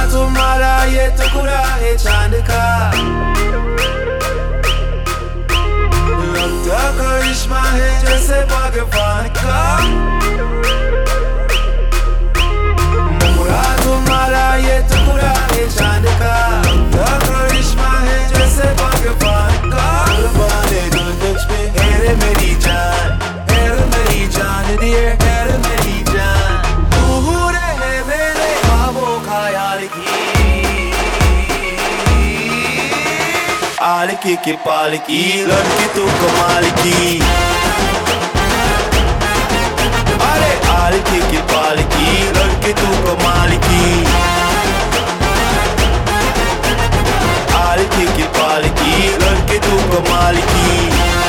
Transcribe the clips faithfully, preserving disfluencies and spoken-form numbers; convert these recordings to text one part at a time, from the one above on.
तुम्हारा ये टुकड़ा है चांद का, लगता करिश्मा है जैसे भगवान का। मुखड़ा तुम्हारा ये टुकड़ा है चांद का, लगता करिश्मा है जैसे भगवान का। कुर्बाने दिल तुझ पे है रे मेरी जान, है रे मेरी जान डियर, है रे मेरी जान। तू रहे मेरे ख्वाबों का यार की, आलकी की पालकी लड़की तू कमाल की। अरे आलकी की पालकी लड़की तू कमाल की। आलकी की पालकी लड़की तू कमाल की।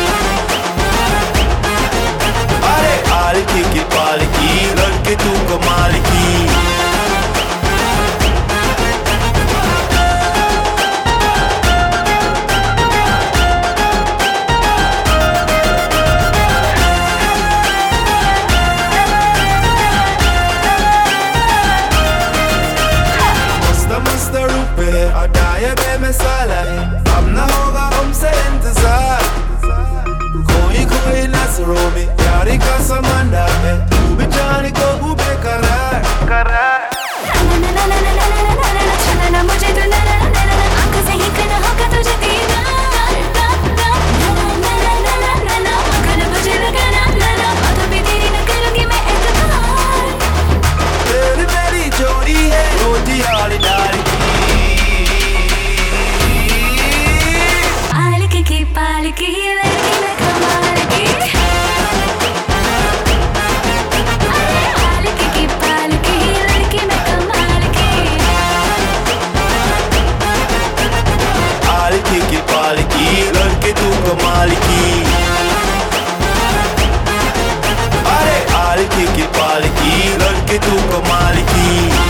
अरे आलकी की पालकी लड़की तू कमाल की। साला है अब ना होगा हमसे इंतजार, कोई कोई नजरों में प्यारी का समंदर है, तू भी जाने को हूँ बेकरार करार। मुझे तो आंखों से ही करना होगा तुझे दीदार, मुझे लगाना बातों पे तेरी न करूँगी मैं एतबार। तेरी मेरी जोड़ी है रोटी आली डाली की पालकी लड़की में कमाल की। आलकी की पालकी लड़की में कमाल की। आलकी की पालकी लड़की तू कमाल की। अरे आलकी की पालकी लड़की तू कमाल की।